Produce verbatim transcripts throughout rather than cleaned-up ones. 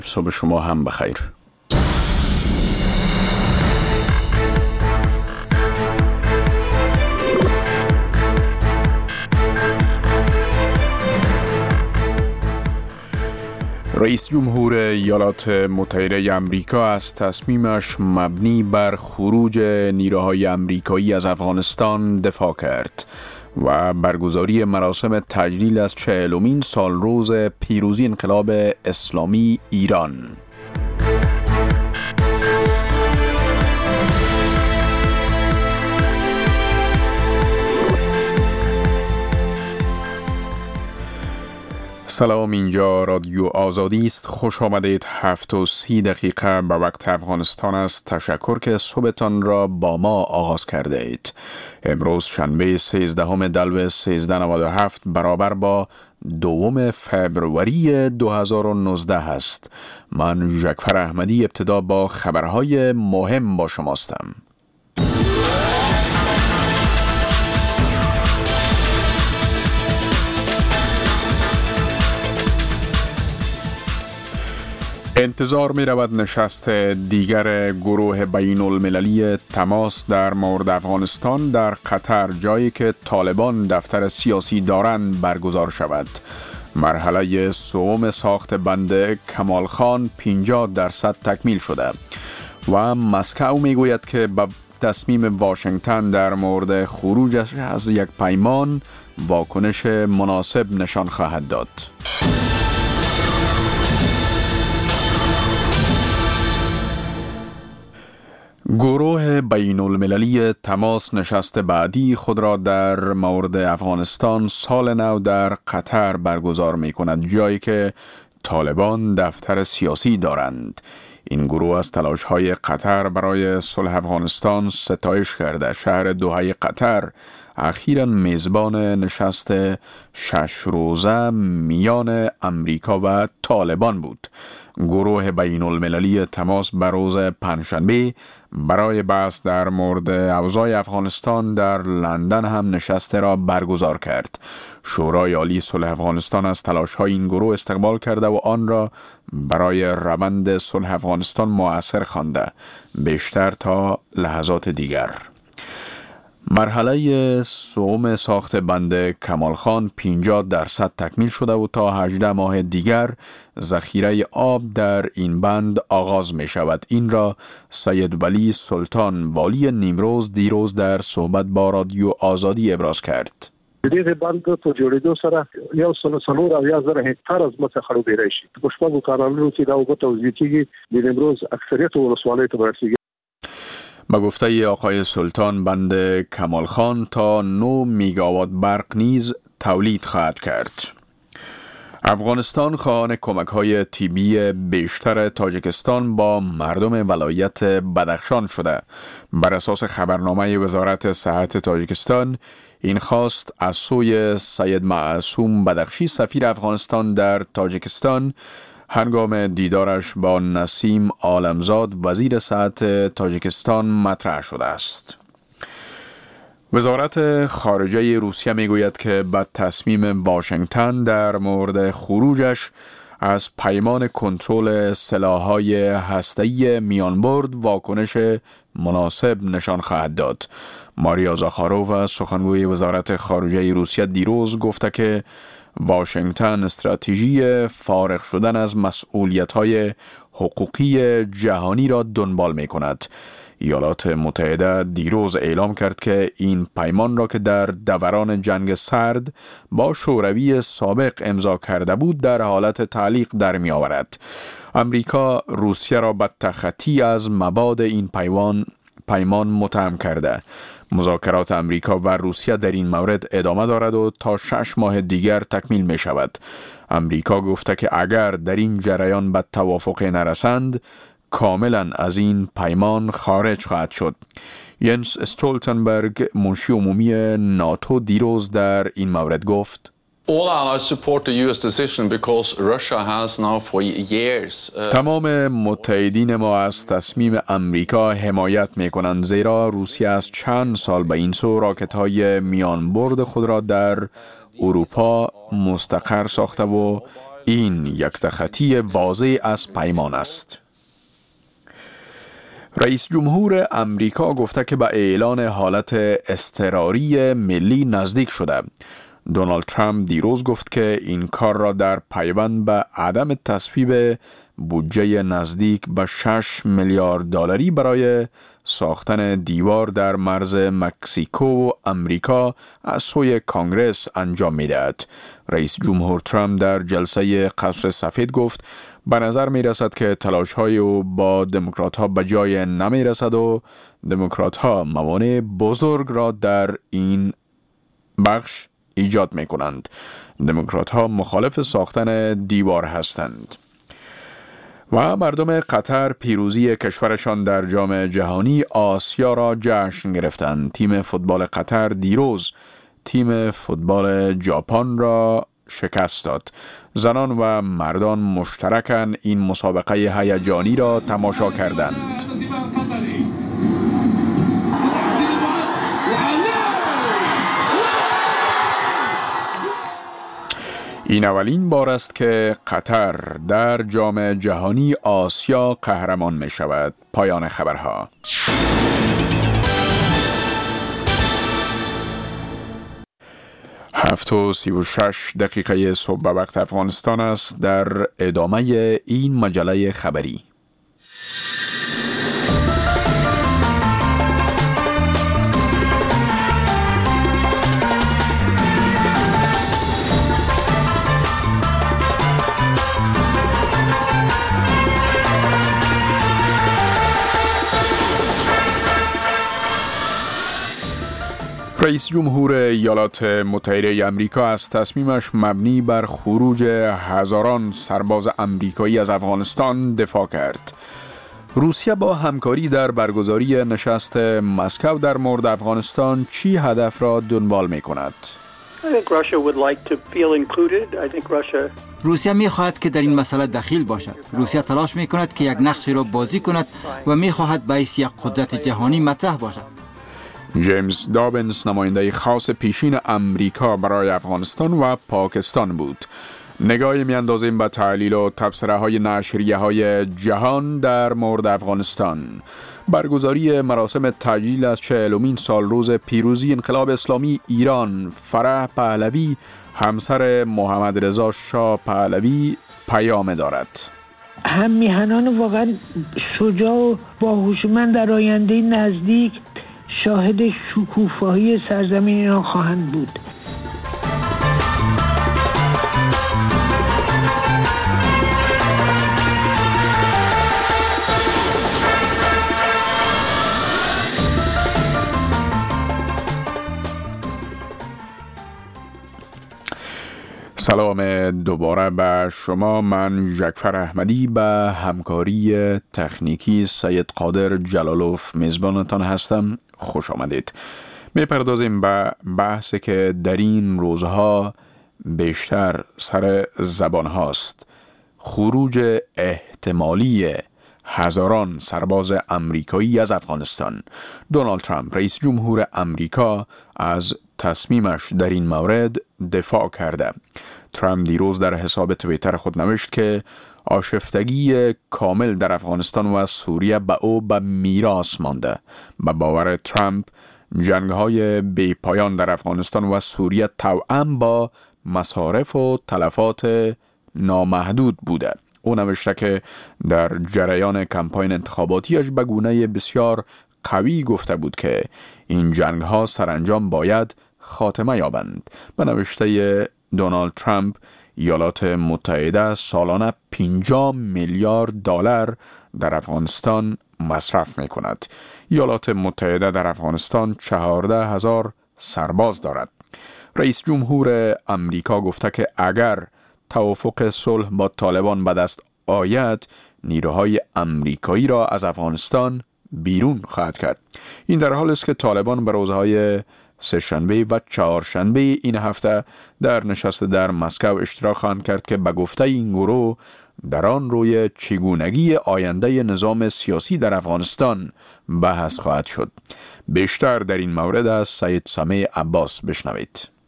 صبح شما هم بخیر. رئیس جمهور ایالات متحده آمریکا از تصمیمش مبنی بر خروج نیروهای آمریکایی از افغانستان دفاع کرد و برگزاری مراسم تجلیل از چهلمین سالروز پیروزی انقلاب اسلامی ایران. سلام، اینجا رادیو آزادی است. خوش آمدید. هفت و سی دقیقه به وقت افغانستان است. تشکر که صبحتان را با ما آغاز کرده اید. امروز شنبه سیزدهم دلو سیزده نود و هفت برابر با دوم فبروری دو هزار و نوزده است. من ژکفر احمدی ابتدا با خبرهای مهم با شماستم. انتظار می رود نشست دیگر گروه بین المللی تماس در مورد افغانستان در قطر، جایی که طالبان دفتر سیاسی دارند، برگزار شود. مرحله سوم ساخت بند کمال خان پنجاه درصد تکمیل شده و مسکو می گوید که با تصمیم واشنگتن در مورد خروجش از یک پیمان واکنش مناسب نشان خواهد داد. گروه بین المللی تماس نشست بعدی خود را در مورد افغانستان سال نو در قطر برگزار می کند، جایی که طالبان دفتر سیاسی دارند. این گروه از تلاش‌های قطر برای صلح افغانستان ستایش کرده. شهر دوحه قطر اخیراً میزبان نشست شش روزه میان امریکا و طالبان بود. گروه بین المللی تماس بر روز پنجشنبه برای بحث در مورد اوضاع افغانستان در لندن هم نشست را برگزار کرد. شورای عالی صلح افغانستان از تلاش‌های این گروه استقبال کرده و آن را برای روند صلح افغانستان مؤثر خوانده، بیشتر تا لحظات دیگر. مرحله سوم ساخت بند کمال خان پنجاه درصد تکمیل شده و تا هجده ماه دیگر ذخیره آب در این بند آغاز می شود. این را سید ولی سلطان والی نیمروز دیروز در صحبت با رادیو آزادی ابراز کرد. دغه بند په جوړېدو سره یو سل څلور اویا زره هکتار از ځمکه خړوبېدای شي. په شپږو کانالونو کې دا اوبه توزیع کېږي. د نیمروز اکثریت ولسوالیو ته برسېږي. با گفته آقای سلطان، بند کمال خان تا نه میگاوات برق نیز تولید خواهد کرد. افغانستان خواهان کمک‌های طبی بیشتر تاجیکستان با مردم ولایت بدخشان شده. بر اساس خبرنامه وزارت صحت تاجیکستان، این خواست از سوی سید معصوم بدخشی، سفیر افغانستان در تاجیکستان، هنگام دیدارش با نسیم عالمزاد وزیر صحت تاجیکستان مطرح شده است. وزارت خارجه روسیه میگوید که بعد تصمیم واشنگتن در مورد خروجش از پیمان کنترل سلاح‌های هسته‌ای میانبرد واکنش مناسب نشان خواهد داد. ماریا زاخارووا، سخنگوی وزارت خارجه روسیه، دیروز گفته که واشنگتن استراتژی فارغ شدن از مسئولیت‌های حقوقی جهانی را دنبال می‌کند. ایالات متحده دیروز اعلام کرد که این پیمان را که در دوران جنگ سرد با شوروی سابق امضا کرده بود در حالت تعلیق در می آورد. امریکا روسیه را به تخطی از مباد این پیمان پیمان متهم کرده. مذاکرات امریکا و روسیه در این مورد ادامه دارد و تا شش ماه دیگر تکمیل می شود. امریکا گفته که اگر در این جریان به توافق نرسند، کاملا از این پیمان خارج خواهد شد. ینس استولتنبرگ، منشی عمومی ناتو، دیروز در این مورد گفت: All allies support the U S decision because Russia has now for years. تمام متحدین ما از تصمیم امریکا حمایت می‌کنند، زیرا روسیه از چند سال به این سو راکت‌های میانبرد خود را در اروپا مستقر ساخته و این یک تخطی واضح از پیمان است. رئیس جمهور امریکا گفته که به اعلان حالت اضطراری ملی نزدیک شده. دونالد ترامپ دیروز گفت که این کار را در پیوند به عدم تصویب بودجه نزدیک به شش میلیارد دلاری برای ساختن دیوار در مرز مکزیکو و امریکا از سوی کانگرس انجام می‌دهد. رئیس جمهور ترامپ در جلسه قصر سفید گفت به نظر می رسد که تلاش‌های او با دموکرات‌ها به جای نمی رسد و دموکرات‌ها موانع بزرگ را در این بخش ایجاد می کنند. دموکرات‌ها مخالف ساختن دیوار هستند. و مردم قطر پیروزی کشورشان در جام جهانی آسیا را جشن گرفتند. تیم فوتبال قطر دیروز تیم فوتبال ژاپن را شکست داد. زنان و مردان مشترکاً این مسابقه هیجانی را تماشا کردند. این اولین بار است که قطر در جام جهانی آسیا قهرمان می شود. پایان خبرها. هفت و سی و شش دقیقه صبح به وقت افغانستان است. در ادامه این مجله خبری رئیس جمهور ایالات متحده آمریکا از تصمیمش مبنی بر خروج هزاران سرباز آمریکایی از افغانستان دفاع کرد. روسیه با همکاری در برگزاری نشست مسکو در مورد افغانستان چی هدف را دنبال می کند؟ روسیه می خواهد که در این مسئله دخیل باشد. روسیه تلاش می کند که یک نقشی را بازی کند و می خواهد به حیث یک قدرت جهانی مطرح باشد. جیمز دابنز نماینده خاص پیشین امریکا برای افغانستان و پاکستان بود. نگاهی میاندازیم به تحلیل و تبصره های نشریه های جهان در مورد افغانستان. برگزاری مراسم تجلیل از چهلمین سال روز پیروزی انقلاب اسلامی ایران، فرح پهلوی همسر محمد رضا شاه پهلوی پیام دارد. هم میهنان واقعا شجاع و باهوشمند در آینده نزدیک شاهد شکوفایی سرزمین ایران خواهند بود. سلام دوباره به شما. من جعفر احمدی به همکاری تکنیکی سید قادر جلالوف میزبانتان هستم. خوش آمدید. میپردازیم به بحثی که در این روزها بیشتر سر زبان هاست. خروج احتمالی هزاران سرباز امریکایی از افغانستان. دونالد ترامپ رئیس جمهور امریکا از تصمیمش در این مورد دفاع کرده. ترامپ دیروز در حساب توییتر خود نوشت که آشفتگی کامل در افغانستان و سوریه به او به میراث مانده. به باور ترامپ جنگ‌های بی پایان در افغانستان و سوریه توأم با مصارف و تلفات نامحدود بوده. او نوشته که در جریان کمپاین انتخاباتیش به گونه بسیار قوی گفته بود که این جنگ‌ها سرانجام باید خاتمه یابند. به نوشته دونالد ترامپ ایالات متحده سالانه پنجاه میلیارد دلار در افغانستان مصرف می کند. ایالات متحده در افغانستان چهارده هزار سرباز دارد. رئیس جمهور امریکا گفته که اگر توافق صلح با طالبان به دست آید، نیروهای امریکایی را از افغانستان بیرون خواهد کرد. این در حال است که طالبان به روزهای سه‌شنبه و چهارشنبه این هفته در نشست در مسکو اشتراک خواهند کرد که به گفته این گروه در آن روی چگونگی آینده نظام سیاسی در افغانستان بحث خواهد شد. بیشتر در این مورد از سید سمیع عباس بشنوید.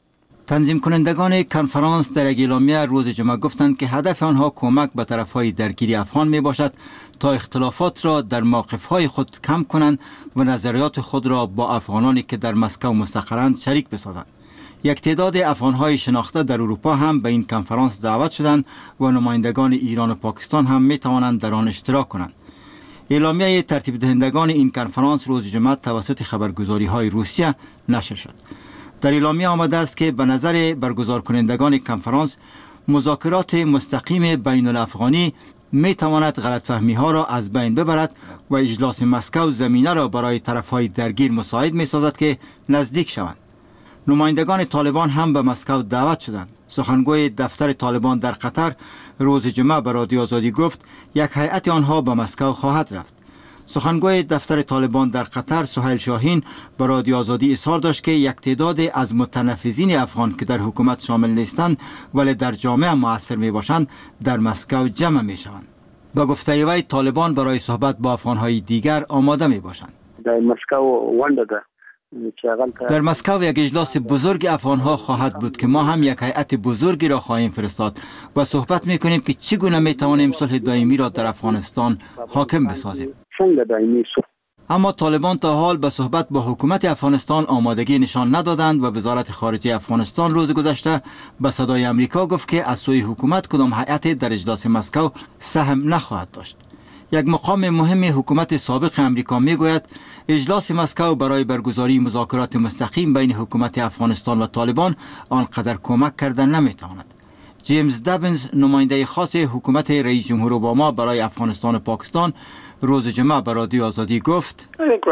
تنظیم کنندگان کنفرانس در یک اعلامیه روز جمعه گفتند که هدف آنها کمک به طرفهای درگیری افغان می باشد تا اختلافات را در موقفهای خود کم کنند و نظریات خود را با افغانانی که در مسکو مستقرند شریک بسازند. یک تعداد افغانهای شناخته در اروپا هم به این کنفرانس دعوت شدند و نمایندگان ایران و پاکستان هم می توانند در آن اشتراک کنند. اعلامیه ترتیب دهندگان این کنفرانس روز جمعه توسط خبرگزاری های روسیه نشر شد. در اعلامیه آمده است که به نظر برگزار کنندگان کنفرانس مذاکرات مستقیم بین الافغانی می تواند غلط فهمی ها را از بین ببرد و اجلاس مسکو زمینه را برای طرفهای درگیر مساعد می سازد که نزدیک شوند. نمایندگان طالبان هم به مسکو دعوت شدند. سخنگوی دفتر طالبان در قطر روز جمعه به رادیو آزادی گفت یک هیئت آنها به مسکو خواهد رفت. سخنگوی دفتر طالبان در قطر سهیل شاهین به رادیو آزادی اظهار داشت که یک تعداد از متنفذین افغان که در حکومت شامل نیستند ولی در جامعه مؤثر می باشند در مسکو جمع می شوند. با گفته وی طالبان برای صحبت با افغانهای دیگر آماده می باشند. در مسکو ونده ده در مسکو یک اجلاس بزرگ افغانها خواهد بود که ما هم یک هیئت بزرگی را خواهیم فرستاد و صحبت می کنیم که چگونه می توانیم صلح دائمی را در افغانستان حاکم بسازیم. اما طالبان تا حال به صحبت با حکومت افغانستان آمادگی نشان ندادند و وزارت خارجه افغانستان روز گذشته به صدای امریکا گفت که از سوی حکومت کدام هیئت در اجلاس مسکو سهم نخواهد داشت. یک مقام مهم حکومت سابق امریکا میگوید اجلاس مسکو برای برگزاری مذاکرات مستقیم بین حکومت افغانستان و طالبان آنقدر کمک کردن نمیتواند. جیمز دابنز نماینده خاص حکومت رئیس جمهور اوباما برای افغانستان و پاکستان روز جمعه به رادیو آزادی گفت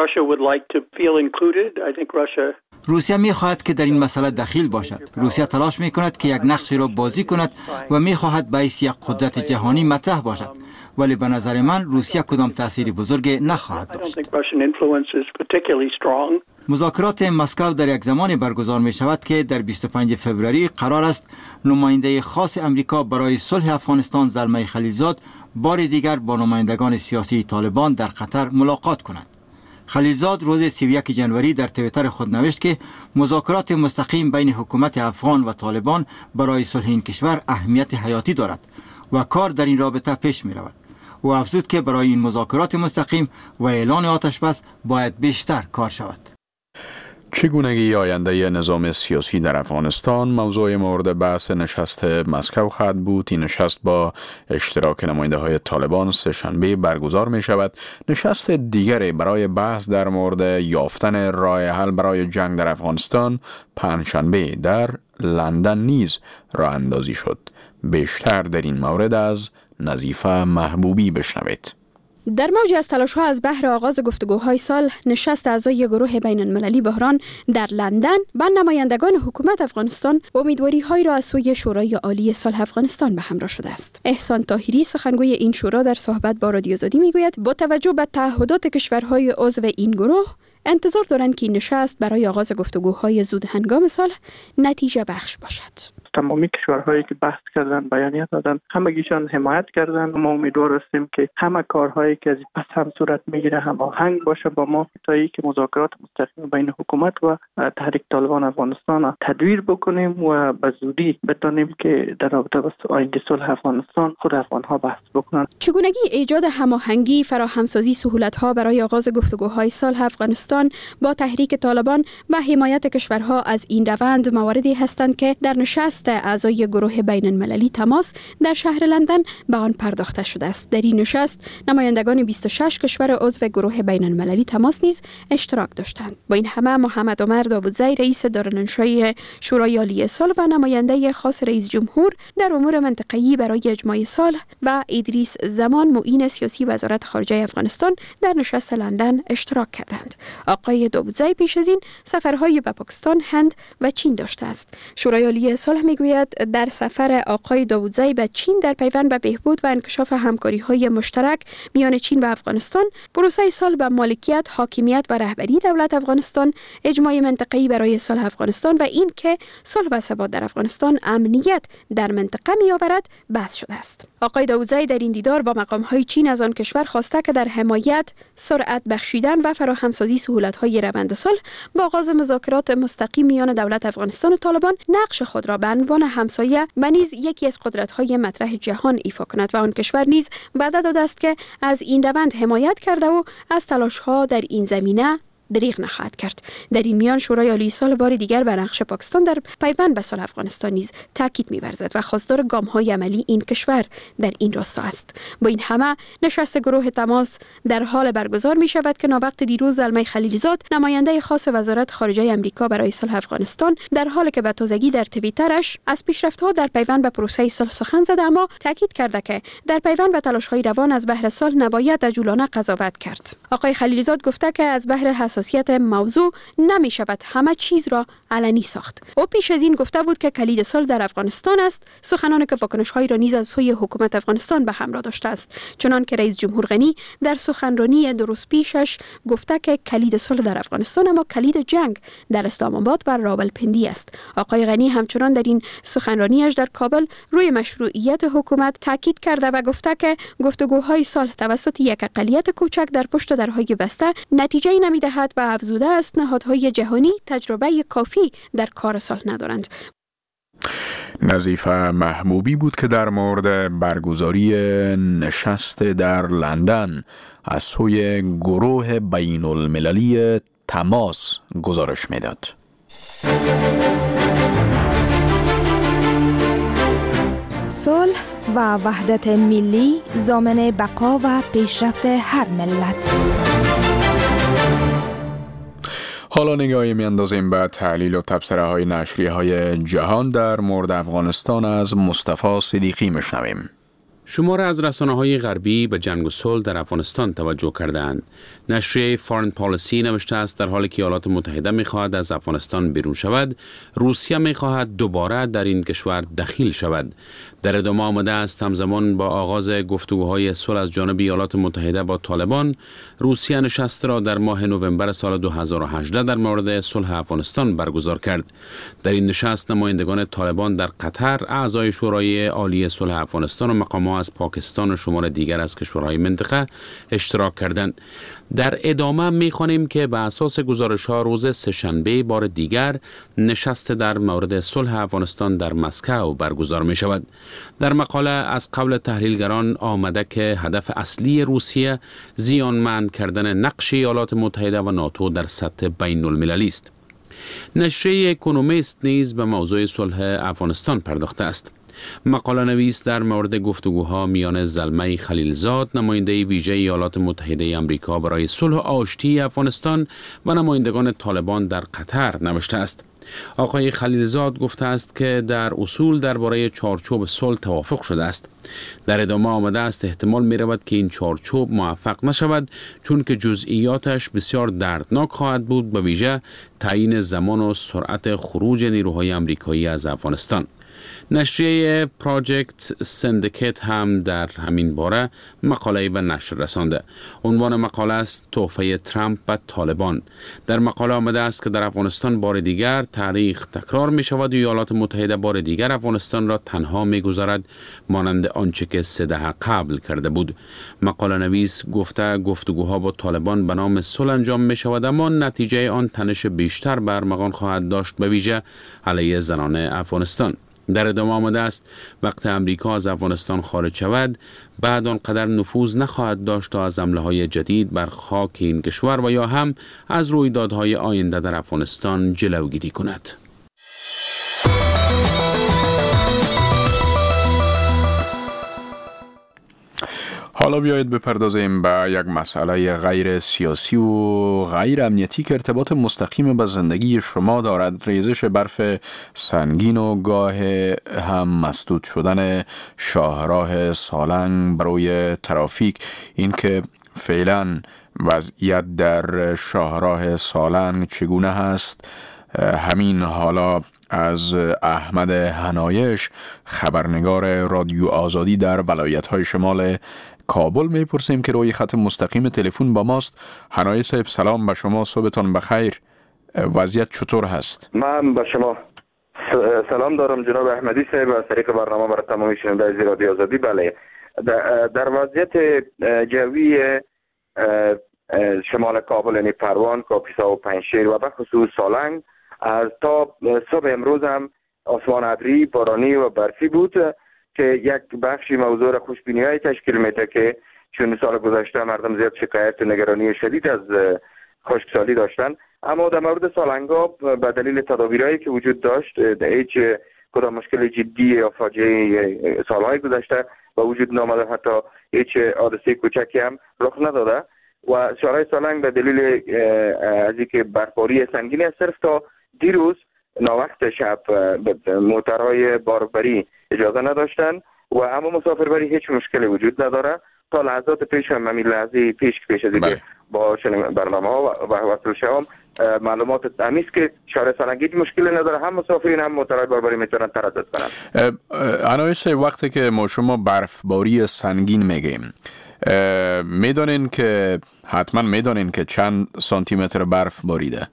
روسیه می خواهد که در این مسئله دخیل باشد. روسیه تلاش می کند که یک نقشی را بازی کند و می خواهد به حیث یک قدرت جهانی مطرح باشد، ولی به نظر من روسیه کدام تأثیر بزرگ نخواهد داشت. مذاکرات مسکو در یک زمان برگزار می شود که در بیست و پنجم فوریه قرار است نماینده خاص امریکا برای صلح افغانستان زلمه خلیلزاد بار دیگر با نمایندگان سیاسی طالبان در قطر ملاقات کند. خلیلزاد روز سی و یکم ژانویه در توییتر خود نوشت که مذاکرات مستقیم بین حکومت افغان و طالبان برای صلح این کشور اهمیت حیاتی دارد و کار در این رابطه پیش می رود. او افزود که برای این مذاکرات مستقیم و اعلان آتش بس باید بیشتر کار شود. چگونگی آینده نظام سیاسی در افغانستان موضوع مورد بحث نشست مسکو خواهد بود. این نشست با اشتراک نماینده های طالبان سه‌شنبه برگزار می شود. نشست دیگری برای بحث در مورد یافتن راه حل برای جنگ در افغانستان پنجشنبه در لندن نیز راه اندازی شد. بیشتر در این مورد از نظیفه محبوبی بشنوید. در موج از تلاش‌ها از بهر آغاز گفتگوهای سال، نشست اعضای گروه بین المللی بحران در لندن با نمایندگان حکومت افغانستان امیدواری‌هایی را از سوی شورای عالی صلح افغانستان به همراه شده است. احسان طاهری سخنگوی این شورا در صحبت با رادیو آزادی میگوید با توجه به تعهدات کشورهای عضو این گروه انتظار دارند که این نشست برای آغاز گفتگوهای زود هنگام صلح نتیجه بخش باشد. تمامی کشورهایی که بحث کردن، بیانیه دادن، همگیشان حمایت کردن. ما امیدوار هستیم که همه کارهایی که از پس هم صورت میگیره هماهنگ باشه با ما تا اینکه مذاکرات مستقیم بین حکومت و تحریک طالبان افغانستان تدویر بکنیم و به زودی بتونیم که در رابطه با آینده صلح افغانستان خود افغانها بحث بکنن. چگونگی ایجاد هماهنگی، فراهمسازی سهولت‌ها برای آغاز گفتگوهای صلح افغانستان با تحریک طالبان و حمایت کشورها از این روند مواردی هستند که در نشست اعضای گروه بین المللی تماس در شهر لندن به آن پرداخته شده است. در این نشست نمایندگان بیست و شش کشور عضو گروه بین المللی تماس نیز اشتراک داشتند. با این همه محمد عمر داوودزی رئیس دارالانشای شورای عالی صلح و نماینده خاص رئیس جمهور در امور منطقه‌ای برای اجماع صلح و ادریس زمان معین سیاسی وزارت خارجه افغانستان در نشست لندن اشتراک کردند. آقای داوودزی پیش از این سفرهای به پاکستان، هند و چین داشته است. شورای عالی صلح میگوید در سفر آقای داوودزی به چین در پیوند به بهبود و انکشاف همکاری‌های مشترک میان چین و افغانستان، پروسه صلح به مالکیت، حاکمیت و رهبری دولت افغانستان، اجماع منطقه‌ای برای صلح افغانستان و این که صلح و ثبات در افغانستان امنیت در منطقه می‌آورد بحث شده است. آقای داوودزی در این دیدار با مقام‌های چین از آن کشور خواسته که در حمایت، سرعت بخشیدن و فراهمسازی سهولت‌های روند صلح با آغاز مذاکرات مستقیم میان دولت افغانستان و طالبان نقش خود را به عنوان همسایه و نیز یکی از قدرت‌های مطرح جهان ایفا کند و آن کشور نیز وعده داده است که از این روند حمایت کرده و از تلاش‌ها در این زمینه دریغ نخواهد کرد. در این میان شورای عالی صلح بار دیگر بر نقش پاکستان در پیوند به صلح افغانستان نیز تاکید می‌ورزد و خواستار گام‌های عملی این کشور در این راستا است. با این همه نشست گروه تماس در حال برگزار می‌شود که ناوقت دیروز زلمه خلیلزاد، نماینده خاص وزارت خارجه آمریکا برای صلح افغانستان، در حالی که به تازگی در توییترش از پیشرفت‌ها در پیوند به پروسه صلح سخن زد، اما تاکید کرده که در پیوند به تلاش‌های روان از بهر صلح نباید عجولانه قضاوت کرد. آقای خلیلزاد گفته که از بهر حساسیت موضوع نمی شود همه چیز را علنی ساخت. او پیش از این گفته بود که کلید صلح در افغانستان است، سخنانی که واکنش‌های را نیز از سوی حکومت افغانستان به همراه داشته است. چنان که رئیس جمهور غنی در سخنرانی درست پیشش گفته که کلید صلح در افغانستان اما کلید جنگ در اسلام آباد و راولپندی است. آقای غنی همچنان در این سخنرانیش در کابل روی مشروعیت حکومت تاکید کرده و گفته که گفتگوهای صلح توسط یک اقلیت کوچک در پشت درهای بسته نتیجه نمی‌دهد و افزوده است نهادهای جهانی تجربه کافی در کار صلح ندارند. نظیف محبوبی بود که در مورد برگزاری نشست در لندن از سوی گروه بین المللی تماس گزارش میداد. صلح و وحدت ملی ضامن بقا و پیشرفت هر ملت. حالا نگاهی میاندازیم به تحلیل و تبصره های نشریه های جهان در مورد افغانستان از مصطفی صدیقی میشنویم. شمار از رسانه‌های غربی به جنگ و صلح در افغانستان توجه کردند. نشریه فارن پالیسی نوشته است در حالی که ایالات متحده می‌خواهد از افغانستان بیرون شود، روسیه می‌خواهد دوباره در این کشور دخیل شود. در ادامه آمده است همزمان با آغاز گفتگوهای صلح از جانب ایالات متحده با طالبان، روسیه نشست را در ماه نوامبر سال دو هزار و هجده در مورد صلح افغانستان برگزار کرد. در این نشست نمایندگان طالبان در قطر، اعضای شورای عالی صلح افغانستان و مقام‌ها از پاکستان و شمار دیگر از کشورهای منطقه اشتراک کردند. در ادامه می‌خوانیم که به اساس گزارش‌ها روز سه‌شنبه بار دیگر نشست در مورد صلح افغانستان در مسکو برگزار می‌شود. در مقاله از قبل تحلیلگران آمده که هدف اصلی روسیه زیانمند کردن نقش ایالات متحده و ناتو در سطح بین المللی است. نشریه اکونومیست نیز به موضوع صلح افغانستان پرداخته است. مقاله نویس در مورد گفتگوها میان زلمه خلیلزاد، نماینده ویژه ایالات متحده آمریکا برای صلح و آشتی افغانستان و نمایندگان طالبان در قطر نوشته است. آقای خلیلزاد گفته است که در اصول درباره چارچوب صلح توافق شده است. در ادامه آمده است احتمال می رود که این چارچوب موفق نشود چون که جزئیاتش بسیار دردناک خواهد بود، به ویژه تعیین زمان و سرعت خروج نیروهای آمریکایی از افغانستان. نشریه پراجکت سندیکیت هم در همین باره مقاله‌ای به نشر رسانده. عنوان مقاله است تحفه ترامپ به طالبان. در مقاله آمده است که در افغانستان بار دیگر تاریخ تکرار می شود و ایالات متحده بار دیگر افغانستان را تنها می گذارد مانند آنچه که سه دهه قبل کرده بود. مقاله نویس گفته گفتگوها با طالبان به نام صلح انجام می شود اما نتیجه آن تنش بیشتر برمغان خواهد داشت، به ویژه علیه زنان افغانستان. در ادامه آمده است وقت امریکا از افغانستان خارج شود بعد آنقدر نفوذ نخواهد داشت تا از حمله‌های جدید بر خاک این کشور و یا هم از رویدادهای آینده در افغانستان جلوگیری کند. حالا بیایید بپردازیم به یک مسئله غیر سیاسی و غیر امنیتی که ارتباط مستقیم به زندگی شما دارد. ریزش برف سنگین و گاه هم مسدود شدن شاهراه سالنگ برای ترافیک. این که فعلا وضعیت در شاهراه سالنگ چگونه هست همین حالا از احمد هنایش خبرنگار رادیو آزادی در ولایت‌های شمال کابل میپرسیم که روی خط مستقیم تلفن با ماست. هنایش صاحب سلام به شما، صبحتان بخیر. وضعیت چطور هست؟ من به شما سلام دارم جناب احمدی صاحب از طریق برنامه برای تمامی شنوندگان رادیو آزادی. بله، در وضعیت جوی شمال کابل یعنی پروان، کاپیسا و پنجشیر و به خصوص سالنگ از تا صبح امروز هم آسمان ابری، بارانی و برفی بود که یک بخشی موضوع خوشبینی‌های تشکیل میده که چون سال گذشته مردم زیاد شکایت و نگرانی شدید از خشکسالی داشتن، اما در مورد سالنگا به دلیل تدابیرهایی که وجود داشت هیچ کدام مشکل جدی یا فاجعه سالهای گذشته و وجود نامده، حتی هیچ حادثه کوچکی هم رخ نداده و شهرهای سالنگ به دلیل از اینکه برفباری سنگینی است صرف تا دیروز ناوقت شب موترهای باربری اجازه نداشتن و اما مسافربری هیچ مشکلی وجود نداره. تا لحظات پیش هم همین لحظه پیش پیش از اینکه با برنامه ها و وصل شوم معلومات تمیز که شهر سالنگ هیچ مشکلی نداره، هم مسافرین هم موترهای باربری میتونن تردد کنن. هنایش وقتی که ما شما برفباری سنگین میگیم میدونین که حتما میدونین که چند سانتی متر برف باریده؟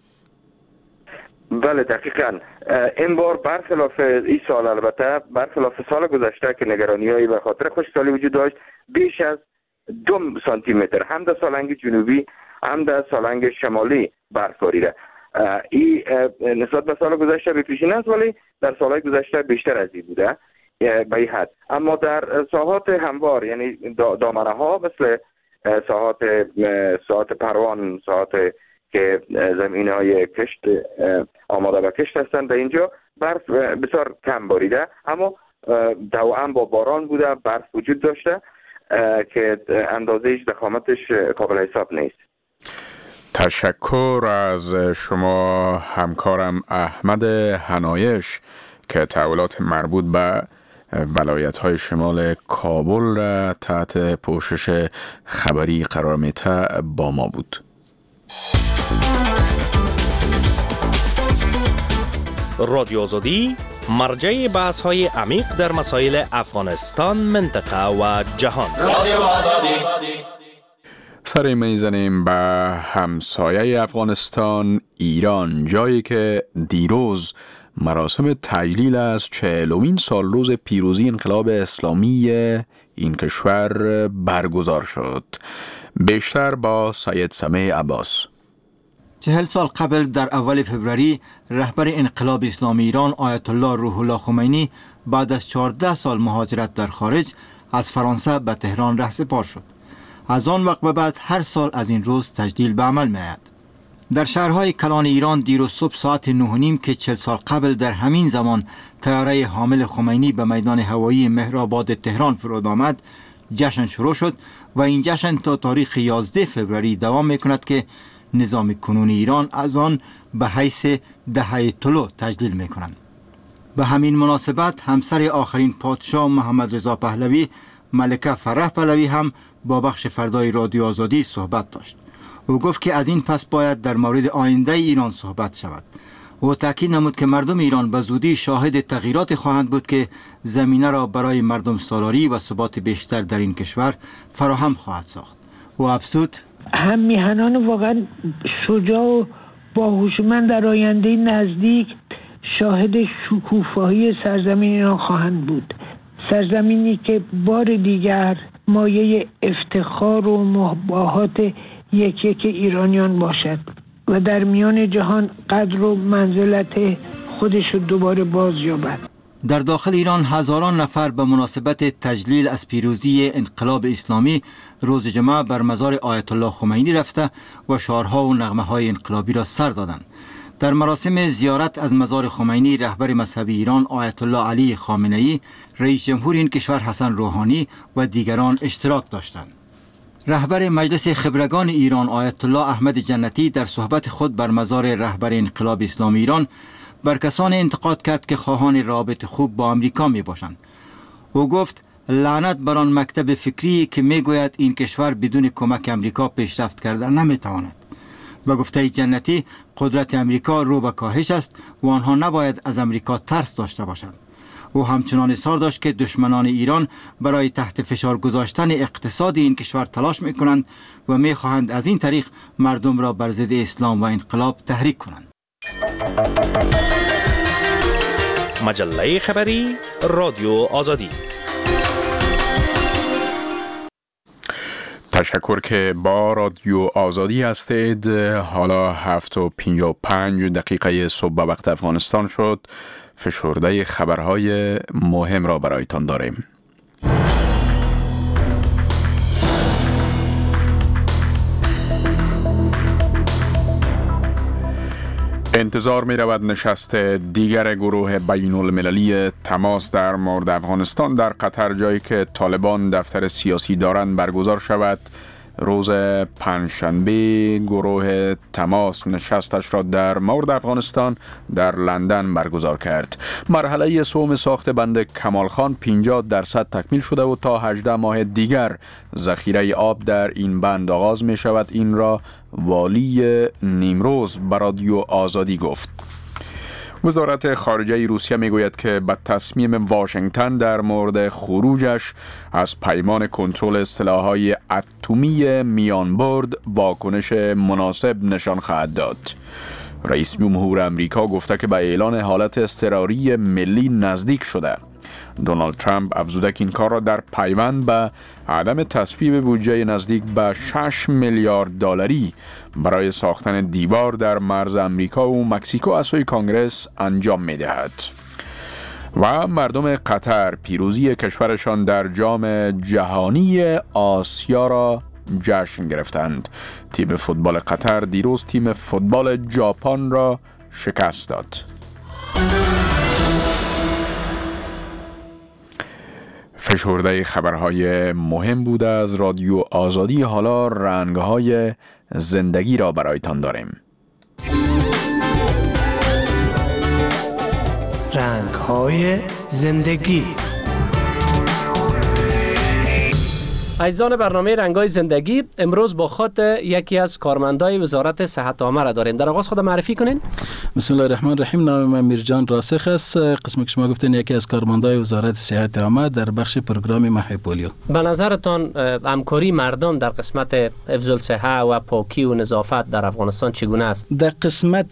بله دقیقاً. این بار برخلاف این سال، البته برخلاف سال گذشته که نگرانی‌هایی به خاطر خشکسالی وجود داشت، بیش از دو سانتی متر هم در سالنگ جنوبی هم در سالنگ شمالی برف باریده. این نسبت به سال گذشته به پیشین است، ولی در سالهای گذشته بیشتر از این بوده به این حد. اما در ساحات هموار یعنی دامنه ها مثل ساحات ساحات پروان، ساحات که زمین های کشت آماده به کشت هستند، در اینجا برف بسیار کم باریده، اما توأم با باران بوده، برف وجود داشته که اندازهش ضخامتش قابل حساب نیست. تشکر از شما همکارم احمد هنایش که تحولات مربوط به ولایت‌های شمال کابل را تحت پوشش خبری قرار میده با ما بود. رادیو آزادی مرجع بحث‌های عمیق در مسائل افغانستان، منطقه و جهان. رادیو آزادی. سر میزنیم به همسایه افغانستان، ایران، جایی که دیروز مراسم تجلیل از چهلمین سال روز پیروزی انقلاب اسلامی این کشور برگزار شد. بیشتر با سید سمیع عباس. چهل سال قبل در اول فوریه رهبر انقلاب اسلامی ایران آیت الله روح الله خمینی بعد از چهارده سال مهاجرت در خارج از فرانسه به تهران رهسپار شد. از آن وقت به بعد هر سال از این روز تجلیل به عمل می‌آید. در شهرهای کلان ایران دیروز صبح ساعت نه و نیم که چهل سال قبل در همین زمان طیاره حامل خمینی به میدان هوایی مهرآباد تهران فرود آمد، جشن شروع شد و این جشن تا تاریخ یازده فوریه دوام می‌کند که نظام کنونی ایران از آن به حیث دهه طلوع تجلیل می‌کنند. به همین مناسبت همسر آخرین پادشاه محمد رضا پهلوی، ملکه فرح پهلوی هم با بخش فردای رادیو آزادی صحبت داشت. او گفت که از این پس باید در مورد آینده ایران صحبت شود. او تاکید نمود که مردم ایران به زودی شاهد تغییرات خواهند بود که زمینه را برای مردم سالاری و ثبات بیشتر در این کشور فراهم خواهد ساخت. او افزود: هم میهنان واقعا شجاع و باهوشمند در آینده نزدیک شاهد شکوفایی سرزمین ایران خواهند بود. سرزمینی که بار دیگر مایه افتخار و مباهات یک یک ایرانیان باشد و در میان جهان قدر و منزلت خودش رو دوباره باز یابد. در داخل ایران هزاران نفر به مناسبت تجلیل از پیروزی انقلاب اسلامی روز جمعه بر مزار آیت الله خمینی رفته و شعارها و نغمه‌های انقلابی را سر دادند. در مراسم زیارت از مزار خمینی رهبر مذهبی ایران آیت الله علی خامنه‌ای، رئیس جمهور این کشور حسن روحانی و دیگران اشتراک داشتند. رهبر مجلس خبرگان ایران آیت الله احمد جنتی در صحبت خود بر مزار رهبر انقلاب اسلامی ایران بر کسان انتقاد کرد که خواهان رابطه خوب با امریکا می باشند. او گفت: لعنت بر آن مکتب فکری که می گوید این کشور بدون کمک امریکا پیشرفت کرده نمی تواند. و گفته جنتی قدرت امریکا رو به کاهش است و آنها نباید از امریکا ترس داشته باشند. او همچنان اصرار داشت که دشمنان ایران برای تحت فشار گذاشتن اقتصاد این کشور تلاش میکنند و میخواهند از این طریق مردم را بر ضد اسلام و انقلاب تحریک کنند. مجله خبری رادیو آزادی. تشکر که با رادیو آزادی هستید. حالا هفت و پنجاه و پنج دقیقه صبح به وقت افغانستان شد. فشرده خبرهای مهم را برایتان داریم. انتظار می رود نشست دیگر گروه بین المللی تماس در مورد افغانستان در قطر، جایی که طالبان دفتر سیاسی دارند، برگزار شود. روز پنجشنبه گروه تماس نشستش را در مورد افغانستان در لندن برگزار کرد. مرحله سوم ساخت بند کمال خان پنجاه درصد تکمیل شده و تا هجده ماه دیگر ذخیره آب در این بند آغاز می شود. این را والی نیمروز به رادیو آزادی گفت. وزارت خارجه روسیه میگوید که به تصمیم واشنگتن در مورد خروجش از پیمان کنترل سلاح‌های اتمی میانبرد واکنش مناسب نشان خواهد داد. رئیس جمهور امریکا گفته که به اعلان حالت اضطراری ملی نزدیک شده. دونالد ترامپ افزوده که این کار را در پیوند به عدم تصویب بودجه نزدیک به شش میلیارد دلاری برای ساختن دیوار در مرز امریکا و مکزیکو از سوی کانگرس انجام می دهد. و مردم قطر پیروزی کشورشان در جام جهانی آسیا را جشن گرفتند. تیم فوتبال قطر دیروز تیم فوتبال ژاپن را شکست داد. فشرده خبرهای مهم بوده از رادیو آزادی. حالا رنگهای زندگی را برایتان داریم. رنگهای زندگی. عزیزان برنامه رنگای زندگی، امروز با خود یکی از کارمندای وزارت صحت عامه را داریم. در آغاز خود معرفی کنین. بسم الله الرحمن الرحیم. نام من میرجان راسخ است. قسمی که شما گفتین یکی از کارمندای وزارت صحت عامه در بخش پروگرام محو پولیو. به نظرتان همکاری مردم در قسمت حفظ الصحه و پاکی و نظافت در افغانستان چگونه است؟ در قسمت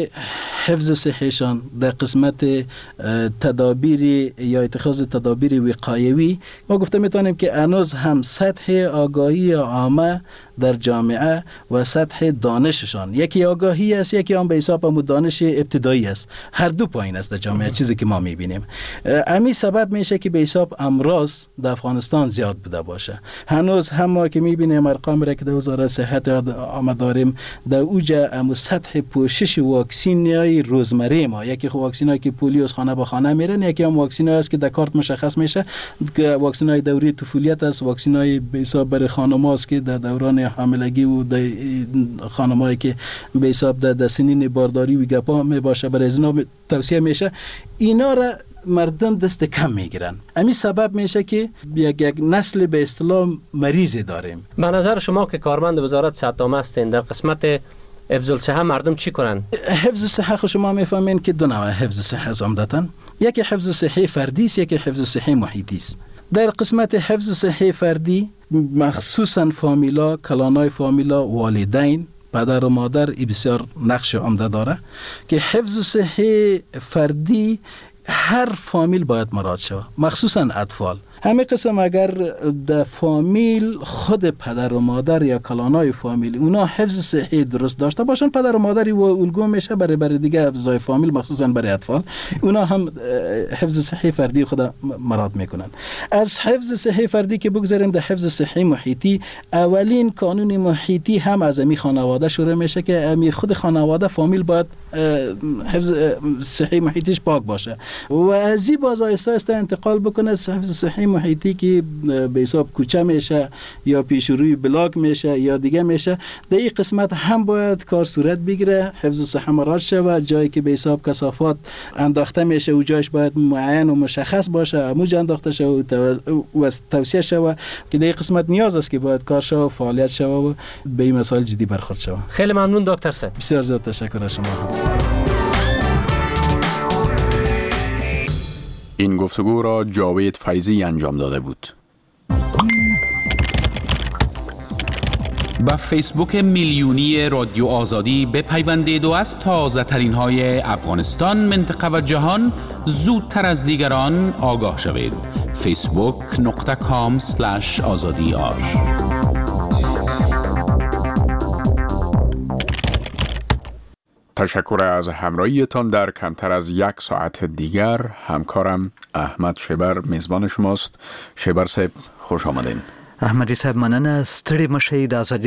حفظ صحیشان، در قسمت تدابیر یا اتخاذ تدابیر وقایوی، ما گفته میتونیم که هنوز هم سطح آگاهی عامه در جامعه و سطح دانششان، یکی آگاهی است، یکی هم به حساب هم دانش ابتدایی است، هر دو پایین است در جامعه، چیزی که ما میبینیم. امی سبب میشه که به حساب امراض در افغانستان زیاد بوده باشه. هنوز هم ما که میبینیم ارقام را که در وزارت صحت عامه داریم، در اوج ام سطح پوشش واکسینای روزمره ما، یکی واکسینایی که پولیو از خانه به خانه میرن، یکی هم واکسینایی است که در کارت مشخص میشه که واکسینای دوره طفولیت است، واکسینای به حساب برای خانم‌ها است که در دوران حاملگی و خانمایی که به حساب در سنین بارداری و گپا می باشه برای ازنا توصیه میشه. اینا را مردم دست کم میگیرن. همین سبب میشه که یک یک نسل به اصطلاح مریض داریم. به نظر شما که کارمند وزارت صحت عامه هستین، در قسمت حفظ الصحه مردم چی کنن؟ حفظ صحه خود شما میفهمین که دو نوع حفظ صحه عمدتاً، یکی حفظ صحه فردی است، یکی حفظ صحه محیطی است. در قسمت حفظ صحه فردی مخصوصاً فامیلا، کلانای فامیلا، والدین، پدر و مادر ای بسیار نقش عمده داره که حفظ صحه فردی هر فامیل باید مراعات شود، مخصوصاً اطفال. همه قسم اگر در فامیل خود پدر و مادر یا کلانای فامیل اونا حفظ صحی درست داشته باشن، پدر و مادری و الگو میشه برای برای دیگه حفظای فامیل، مخصوصا برای اطفال، اونا هم حفظ صحی فردی خود مراعات میکنن. از حفظ صحی فردی که بگذاریم در حفظ صحی محیطی، اولین قانون محیطی هم از امی خانواده شروع میشه که امی خود خانواده فامیل باید حفظ صحی محیطیش پاک باشه و از این باز آهسته آهسته انتقال بکنه حفظ صحی محیطی که به حساب کوچه میشه یا پیش روی بلاک میشه یا دیگه میشه، در این قسمت هم باید کار صورت بگیره، حفظ صحه مراعات شود. جایی که به حساب کثافات انداخته میشه و جایش باید معین و مشخص باشه، اموج انداخته شود و توصیه شود که در این قسمت نیاز است که باید کار شود، فعالیت شود و به این مسائل جدی برخورد شود. خیلی ممنون دکتر صاحب. بسیار زیاد تشکر از شما. این گفتگو را جاوید فیضی انجام داده بود. با فیسبوک میلیونی رادیو آزادی بپیوندید و از تازه ترین های افغانستان، منطقه و جهان زودتر از دیگران آگاه شوید. فیسبوک نقطه کام سلش آزادی آر. تشکر از همراهیتان. در کمتر از یک ساعت دیگر همکارم احمد شبر میزبان شماست. شبر صاحب خوش آمدین. احمدی صاحب مننه. ستړي مشهید آزادی